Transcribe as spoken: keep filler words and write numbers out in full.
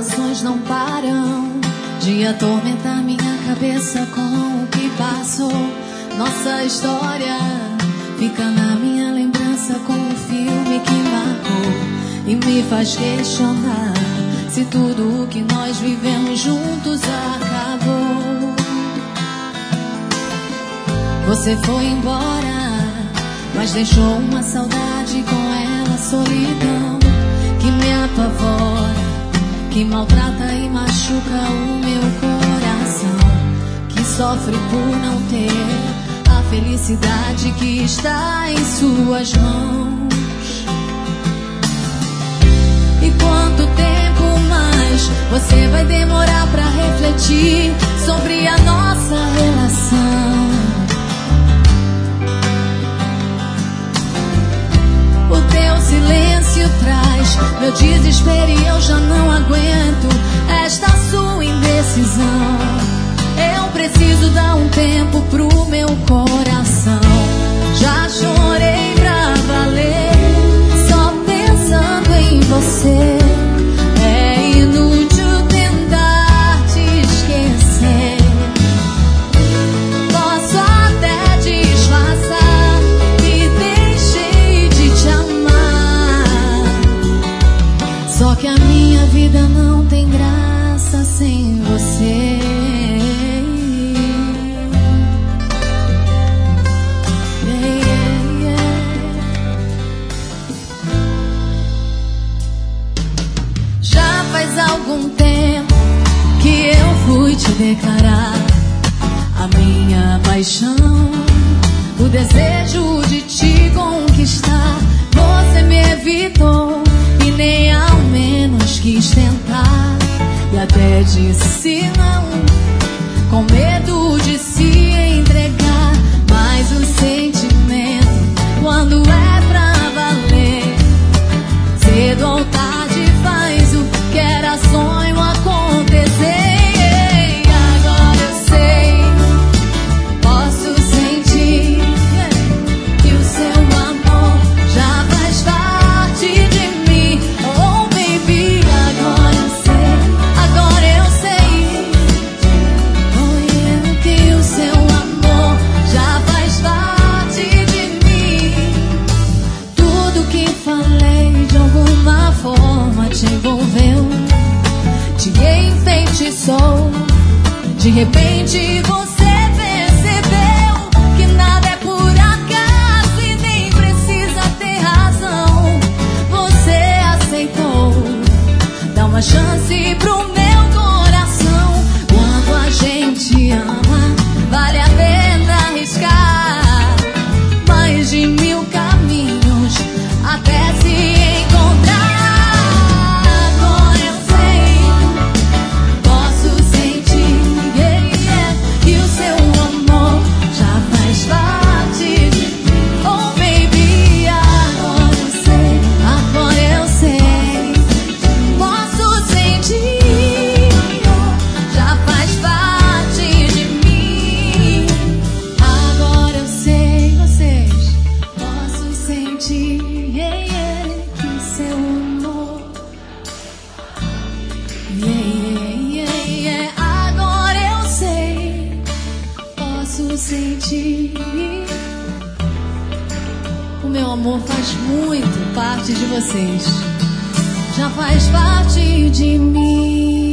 emoções não param de atormentar minha cabeça com o que passou. Nossa história fica na minha lembrança com um filme que marcou e me faz questionar se tudo o que nós vivemos juntos acabou. Você foi embora, mas deixou uma saudade, com ela solidão que me apavora, que maltrata e machuca o meu coração, que sofre por não ter a felicidade que está em suas mãos. E quanto tempo mais você vai demorar pra refletir sobre a nossa relação? O teu silêncio traz meu desespero e eu já não aguento esta sua indecisão. Eu preciso dar um tempo pro meu coração. Já chorei pra valer, só pensando em você. É inútil tentar te esquecer. Posso até disfarçar que deixei de te amar, só que a minha vida não tem graça sem você. Algum tempo que eu fui te declarar a minha paixão, o desejo de te conquistar. Você me evitou e nem ao menos quis tentar, e até disse não, com medo de se entregar. Mas o sentimento, quando é pra valer, cedo ou tarde faz o que era sonho acontecer. Agora eu sei, posso sentir que o seu amor já faz parte de mim. Oh baby, agora eu sei, agora eu sei, oh yeah, que o seu amor já faz parte de mim. Tudo que falei de alguma forma te envolveu, te enfeitiçou. De repente você percebeu que nada é por acaso e nem precisa ter razão. Você aceitou dar uma chance pro meu coração. Quando a gente ama, vale a pena arriscar mais de mil caminhos até se encontrar. O meu amor faz muito parte de vocês, já faz parte de mim.